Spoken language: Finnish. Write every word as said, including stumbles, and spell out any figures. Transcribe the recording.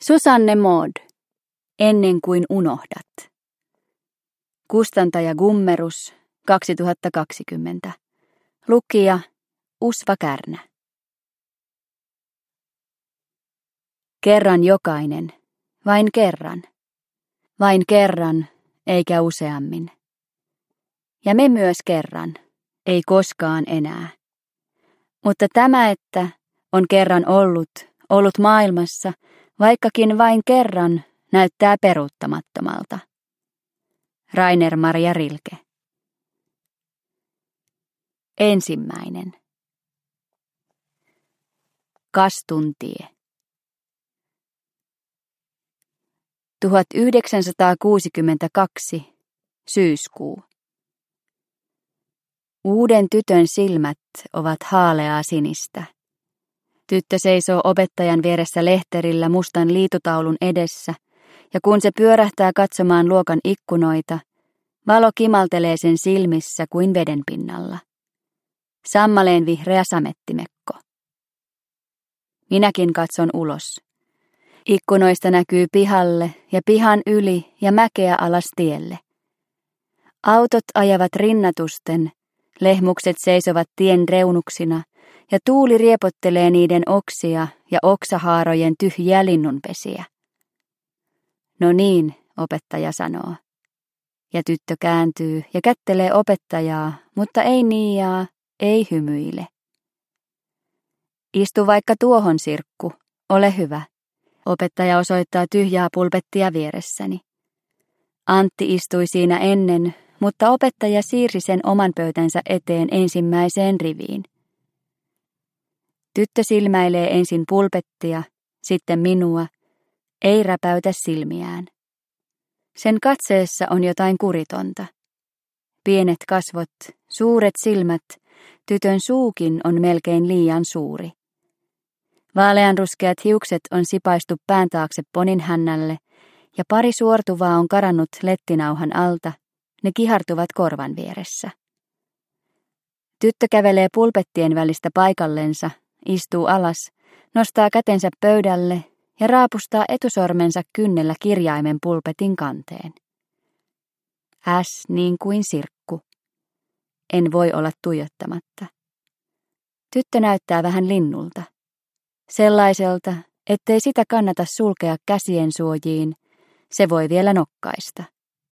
Susanne Maud. Ennen kuin unohdat. Kustantaja Gummerus, kaksituhattakaksikymmentä. Lukija Usva Kärnä. Kerran jokainen, vain kerran. Vain kerran, eikä useammin. Ja me myös kerran, ei koskaan enää. Mutta tämä, että on kerran ollut, ollut maailmassa, vaikkakin vain kerran, näyttää peruuttamattomalta. Rainer Maria Rilke. Ensimmäinen. Kastuntie. tuhatyhdeksänsataakuusikymmentäkaksi. Syyskuu. Uuden tytön silmät ovat haaleaa sinistä. Tyttö seisoo opettajan vieressä lehterillä mustan liitutaulun edessä, ja kun se pyörähtää katsomaan luokan ikkunoita, valo kimaltelee sen silmissä kuin veden pinnalla. Sammaleen vihreä samettimekko. Minäkin katson ulos. Ikkunoista näkyy pihalle ja pihan yli ja mäkeä alas tielle. Autot ajavat rinnatusten, lehmukset seisovat tien reunuksina ja tuuli riepottelee niiden oksia ja oksahaarojen tyhjiä linnunpesiä. No niin, opettaja sanoo. Ja tyttö kääntyy ja kättelee opettajaa, mutta ei niiaa, ei hymyile. Istu vaikka tuohon, Sirkku, ole hyvä. Opettaja osoittaa tyhjää pulpettia vieressäni. Antti istui siinä ennen, mutta opettaja siirsi sen oman pöytänsä eteen ensimmäiseen riviin. Tyttö silmäilee ensin pulpettia, sitten minua, ei räpäytä silmiään. Sen katseessa on jotain kuritonta. Pienet kasvot, suuret silmät, tytön suukin on melkein liian suuri. Vaaleanruskeat hiukset on sipaistu pään taakse ponin hännälle, ja pari suortuvaa on karannut lettinauhan alta, ne kihartuvat korvan vieressä. Tyttö kävelee pulpettien välistä paikallensa, istuu alas, nostaa kätensä pöydälle ja raapustaa etusormensa kynnellä kirjaimen pulpetin kanteen. S niin kuin Sirkku. En voi olla tuijottamatta. Tyttö näyttää vähän linnulta. Sellaiselta, ettei sitä kannata sulkea käsien suojiin, se voi vielä nokkaista.